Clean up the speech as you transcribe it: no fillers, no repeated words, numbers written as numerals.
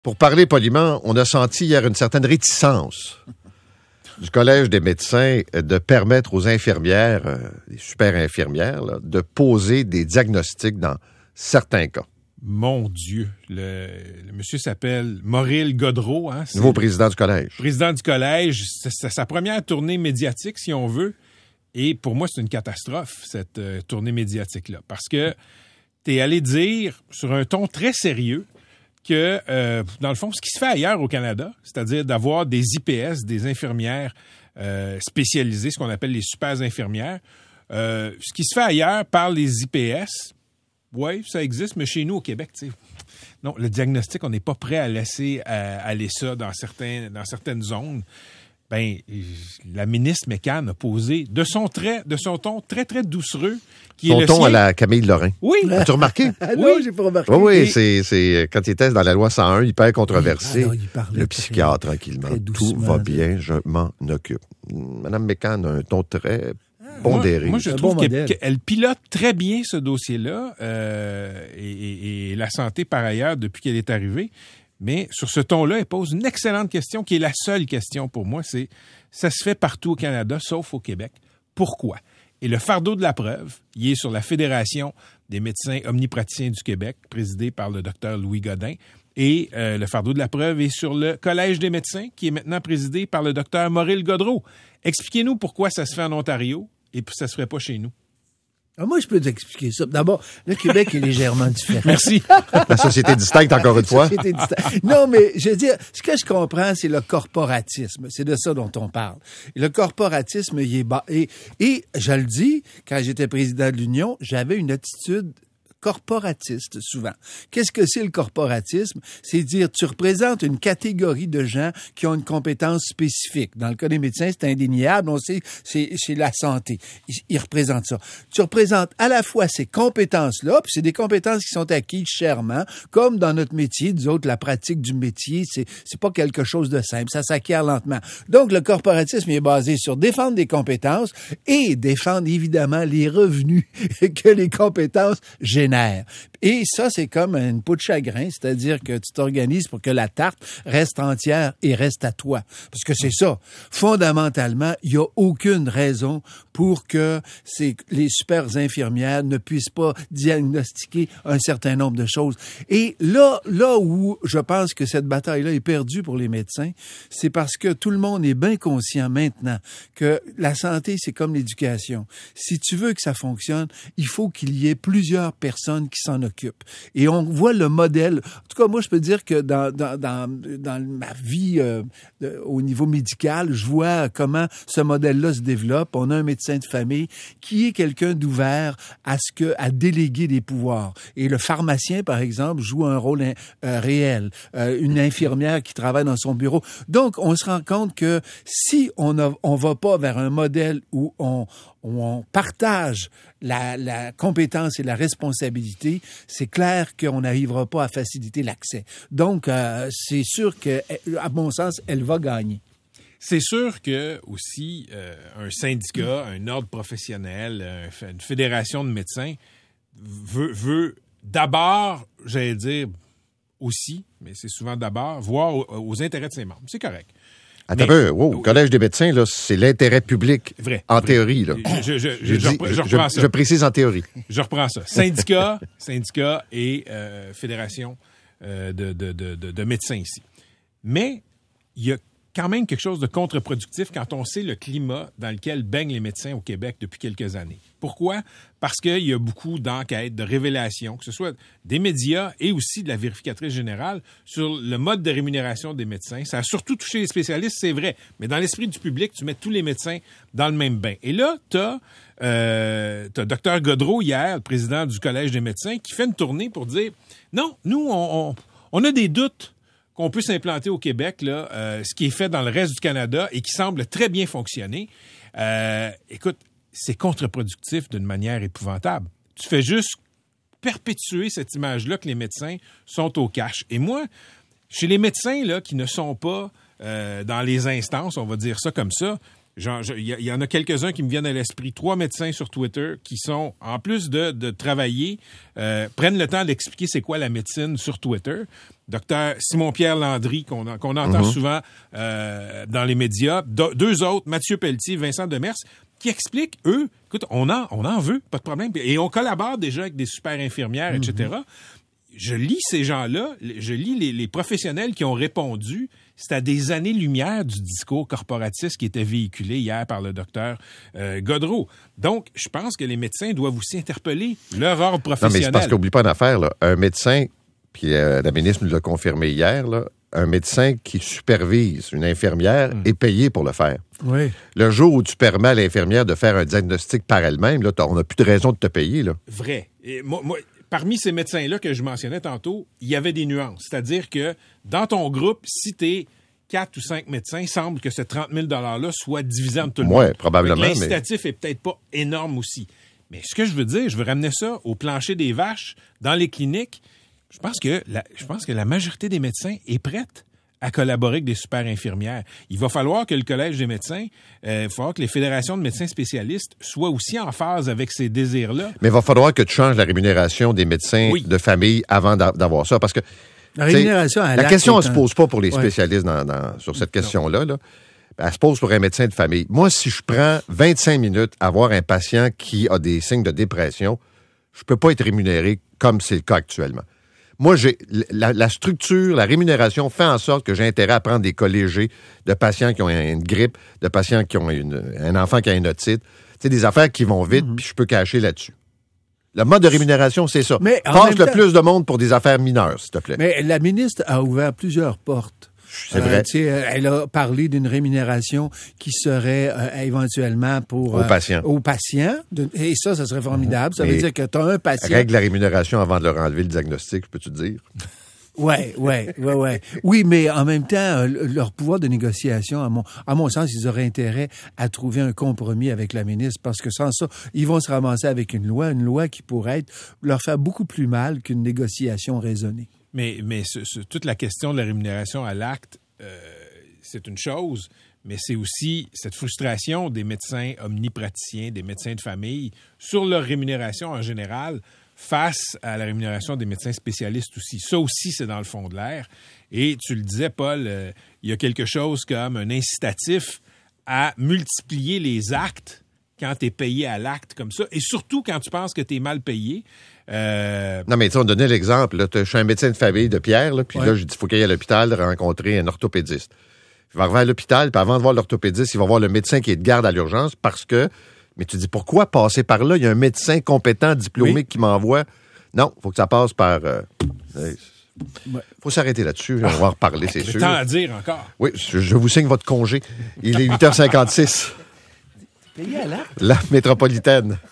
Pour parler poliment, on a senti hier une certaine réticence du Collège des médecins de permettre aux infirmières, les super infirmières, là, de poser des diagnostics dans certains cas. Mon Dieu, le monsieur s'appelle Maurice Gaudreau. Hein, Nouveau président du collège. Président du collège, c'est sa première tournée médiatique, si on veut. Et pour moi, c'est une catastrophe, cette tournée médiatique-là. Parce que t'es allé dire, sur un ton très sérieux, que, dans le fond, ce qui se fait ailleurs au Canada, c'est-à-dire d'avoir des IPS, des infirmières spécialisées, ce qu'on appelle les super infirmières, ce qui se fait ailleurs par les IPS, oui, ça existe, mais chez nous, au Québec, tu sais, non, le diagnostic, on n'est pas prêt à laisser aller ça dans certaines zones. Ben, la ministre McCann a posé de son ton très, très doucereux. Qui est le ton sien. à la Camille Lorrain. Oui. As-tu remarqué? Non, j'ai pas remarqué. Oui, c'est quand il était dans la loi 101, hyper controversé. Alors, il parlait le psychiatre, tranquillement. très Tout doucement, va bien, je m'en occupe. Madame McCann a un ton très pondéré. Moi, je trouve qu'elle pilote très bien ce dossier-là et la santé par ailleurs depuis qu'elle est arrivée. Mais sur ce ton-là, elle pose une excellente question qui est la seule question pour moi. C'est ça se fait partout au Canada, sauf au Québec. Pourquoi? Et le fardeau de la preuve, il est sur la Fédération des médecins omnipraticiens du Québec, présidée par le docteur Louis Godin. Et le fardeau de la preuve est sur le Collège des médecins, qui est maintenant présidé par le docteur Maurice Gaudreau. Expliquez-nous pourquoi ça se fait en Ontario et puis ça se ferait pas chez nous. Ah, moi, je peux t'expliquer ça. D'abord, le Québec est légèrement différent. Merci. La société distincte, encore une fois. Non, mais je veux dire, ce que je comprends, c'est le corporatisme. C'est de ça dont on parle. Et le corporatisme, il est bas. Et je le dis, quand j'étais président de l'Union, j'avais une attitude corporatiste, souvent. Qu'est-ce que c'est le corporatisme? C'est dire, tu représentes une catégorie de gens qui ont une compétence spécifique. Dans le cas des médecins, c'est indéniable. On sait, c'est la santé. Ils représentent ça. Tu représentes à la fois ces compétences-là, puis c'est des compétences qui sont acquises chèrement, comme dans notre métier. Nous autres, la pratique du métier, c'est pas quelque chose de simple. Ça s'acquiert lentement. Donc, le corporatisme est basé sur défendre des compétences et défendre, évidemment, les revenus que les compétences génèrent. Et ça, c'est comme une peau de chagrin, c'est-à-dire que tu t'organises pour que la tarte reste entière et reste à toi. Parce que c'est ça. Fondamentalement, il n'y a aucune raison pour que les super infirmières ne puissent pas diagnostiquer un certain nombre de choses. Et là où je pense que cette bataille-là est perdue pour les médecins, c'est parce que tout le monde est bien conscient maintenant que la santé, c'est comme l'éducation. Si tu veux que ça fonctionne, il faut qu'il y ait plusieurs personnes qui s'en occupent. Et on voit le modèle. En tout cas, moi, je peux dire que dans ma vie au niveau médical, je vois comment ce modèle-là se développe. On a un médecin de famille qui est quelqu'un d'ouvert à déléguer des pouvoirs. Et le pharmacien, par exemple, joue un rôle réel. Une infirmière qui travaille dans son bureau. Donc, on se rend compte que si on va pas vers un modèle où on partage la compétence et la responsabilité, c'est clair qu'on n'arrivera pas à faciliter l'accès. Donc, c'est sûr que, à mon sens, elle va gagner. C'est sûr que aussi un syndicat, un ordre professionnel, une fédération de médecins veut d'abord, j'allais dire aussi, mais c'est souvent d'abord, voir aux intérêts de ses membres. C'est correct. Attends un peu. Wow, le Collège des médecins, là, c'est l'intérêt public. Vrai. Théorie, là. Je reprends ça. Je précise en théorie. Je reprends ça. Syndicat et fédération de médecins ici. Mais il y a quand même quelque chose de contre-productif quand on sait le climat dans lequel baignent les médecins au Québec depuis quelques années. Pourquoi? Parce qu'il y a beaucoup d'enquêtes, de révélations, que ce soit des médias et aussi de la vérificatrice générale sur le mode de rémunération des médecins. Ça a surtout touché les spécialistes, c'est vrai. Mais dans l'esprit du public, tu mets tous les médecins dans le même bain. Et là, t'as Dr Gaudreau hier, le président du Collège des médecins, qui fait une tournée pour dire non, nous, on a des doutes qu'on peut s'implanter au Québec, là, ce qui est fait dans le reste du Canada et qui semble très bien fonctionner. Écoute, c'est contre-productif d'une manière épouvantable. Tu fais juste perpétuer cette image-là que les médecins sont au cash. Et moi, chez les médecins là qui ne sont pas dans les instances, on va dire ça comme ça, Il y en a quelques-uns qui me viennent à l'esprit. 3 médecins sur Twitter qui sont, en plus de travailler, prennent le temps d'expliquer c'est quoi la médecine sur Twitter. Docteur Simon-Pierre Landry, qu'on entend souvent dans les médias. 2 autres, Mathieu Pelletier, Vincent Demers, qui expliquent, eux, écoute, on en veut, pas de problème. Et on collabore déjà avec des super infirmières, etc. Je lis ces gens-là, je lis les professionnels qui ont répondu. C'est à des années-lumière du discours corporatiste qui était véhiculé hier par le docteur Godreau. Donc, je pense que les médecins doivent aussi interpeller leur ordre professionnel. Non, mais c'est parce qu'oublie pas une affaire, là. Un médecin, puis la ministre nous l'a confirmé hier, là, un médecin qui supervise une infirmière est payé pour le faire. Oui. Le jour où tu permets à l'infirmière de faire un diagnostic par elle-même, là, on n'a plus de raison de te payer. Là. Vrai. Et moi, parmi ces médecins-là que je mentionnais tantôt, il y avait des nuances. C'est-à-dire que dans ton groupe, si tu es 4 ou 5 médecins, il semble que ce 30 000 $-là soit divisé entre tout le monde. Oui, probablement. L'incitatif est peut-être pas énorme aussi. Mais ce que je veux dire, je veux ramener ça au plancher des vaches, dans les cliniques. Je pense que la majorité des médecins est prête à collaborer avec des super infirmières. Il va falloir que le Collège des médecins, il va falloir que les fédérations de médecins spécialistes soient aussi en phase avec ces désirs-là. Mais il va falloir que tu changes la rémunération des médecins de famille avant d'avoir ça. Parce que la rémunération à la question ne se pose pas pour les spécialistes sur cette question-là. Là. Elle se pose pour un médecin de famille. Moi, si je prends 25 minutes à voir un patient qui a des signes de dépression, je peux pas être rémunéré comme c'est le cas actuellement. Moi, j'ai la structure, la rémunération fait en sorte que j'ai intérêt à prendre des collégés de patients qui ont une grippe, de patients qui ont un enfant qui a une otite. Tu sais, des affaires qui vont vite, puis je peux cacher là-dessus. Le mode de rémunération, c'est ça. Mais passe le plus de monde pour des affaires mineures, s'il te plaît. Mais la ministre a ouvert plusieurs portes. C'est vrai. Elle a parlé d'une rémunération qui serait éventuellement pour aux patients. Et ça serait formidable. Ça veut dire que tu as un patient. Règle la rémunération avant de leur enlever le diagnostic, peux-tu dire? Ouais. Oui, mais en même temps, leur pouvoir de négociation, à mon sens, ils auraient intérêt à trouver un compromis avec la ministre, parce que sans ça, ils vont se ramasser avec une loi qui pourrait leur faire beaucoup plus mal qu'une négociation raisonnée. Mais toute la question de la rémunération à l'acte, c'est une chose, mais c'est aussi cette frustration des médecins omnipraticiens, des médecins de famille, sur leur rémunération en général, face à la rémunération des médecins spécialistes aussi. Ça aussi, c'est dans le fond de l'air. Et tu le disais, Paul, il y a quelque chose comme un incitatif à multiplier les actes quand tu es payé à l'acte comme ça, et surtout quand tu penses que tu es mal payé. Non, mais tu sais, on donnait l'exemple. Là, je suis un médecin de famille de Pierre, là, puis là, j'ai dit, il faut qu'il aille à l'hôpital rencontrer un orthopédiste. Il va arriver à l'hôpital, puis avant de voir l'orthopédiste, il va voir le médecin qui est de garde à l'urgence parce que... Mais tu dis, pourquoi passer par là? Il y a un médecin compétent, diplômé qui m'envoie. Non, il faut que ça passe par... faut s'arrêter là-dessus. On va en reparler, c'est sûr. Tant à dire encore. Oui, je vous signe votre congé. Il est 8h56. Payé à l'acte? La métropolitaine.